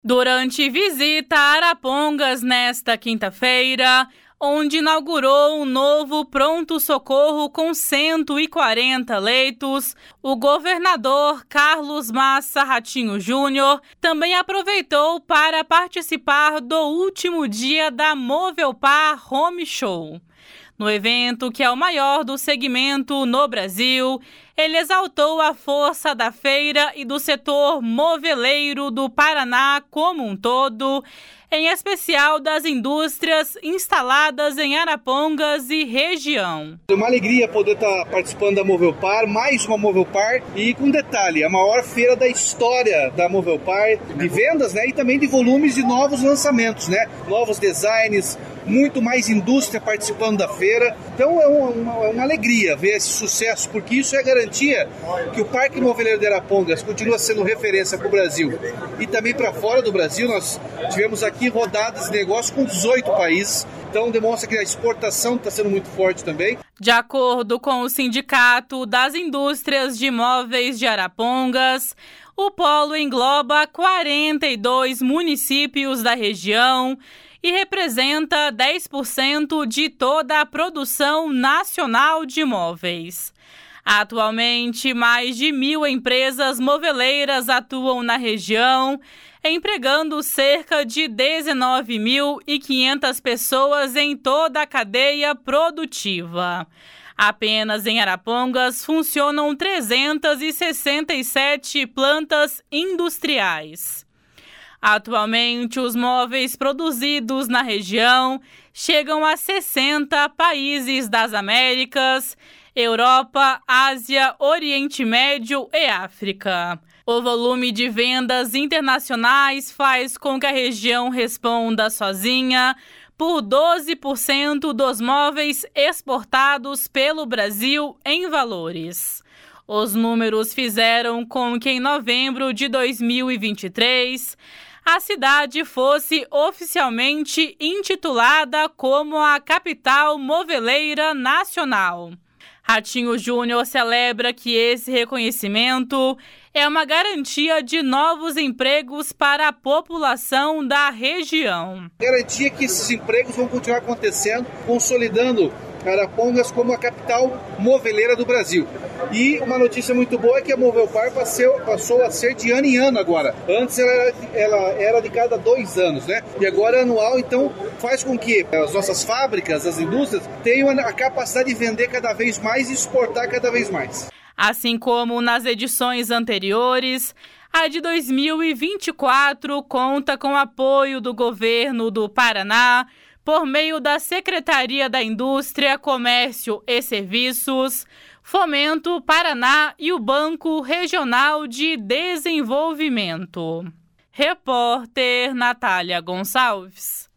Durante visita a Arapongas nesta quinta-feira, onde inaugurou um novo pronto-socorro com 140 leitos, o governador Carlos Massa Ratinho Júnior também aproveitou para participar do último dia da Movelpar Home Show. No evento, que é o maior do segmento no Brasil, ele exaltou a força da feira e do setor moveleiro do Paraná como um todo, em especial das indústrias instaladas em Arapongas e região. É uma alegria poder estar participando da Movelpar, mais uma Movelpar, e com detalhe, a maior feira da história da Movelpar, de vendas, e também de volumes de novos lançamentos, novos designs, muito mais indústria participando da feira. Então é uma alegria ver esse sucesso, porque isso é garantia que o Parque Moveleiro de Arapongas continua sendo referência para o Brasil e também para fora do Brasil. Nós tivemos aqui rodadas de negócio com 18 países, então demonstra que a exportação está sendo muito forte também. De acordo com o Sindicato das Indústrias de Móveis de Arapongas, o polo engloba 42 municípios da região e representa 10% de toda a produção nacional de móveis. Atualmente, mais de 1.000 empresas moveleiras atuam na região, empregando cerca de 19.500 pessoas em toda a cadeia produtiva. Apenas em Arapongas funcionam 367 plantas industriais. Atualmente, os móveis produzidos na região chegam a 60 países das Américas, Europa, Ásia, Oriente Médio e África. O volume de vendas internacionais faz com que a região responda sozinha por 12% dos móveis exportados pelo Brasil em valores. Os números fizeram com que em novembro de 2023, a cidade fosse oficialmente intitulada como a capital moveleira nacional. Ratinho Júnior celebra que esse reconhecimento é uma garantia de novos empregos para a população da região. Garantia que esses empregos vão continuar acontecendo, consolidando Arapongas como a capital moveleira do Brasil. E uma notícia muito boa é que a Movelpar passou a ser de ano em ano agora. Antes ela era de cada 2 anos, E agora é anual, então faz com que as nossas fábricas, as indústrias, tenham a capacidade de vender cada vez mais e exportar cada vez mais. Assim como nas edições anteriores, a de 2024 conta com apoio do governo do Paraná, por meio da Secretaria da Indústria, Comércio e Serviços, Fomento Paraná e o Banco Regional de Desenvolvimento. Repórter Natália Gonçalves.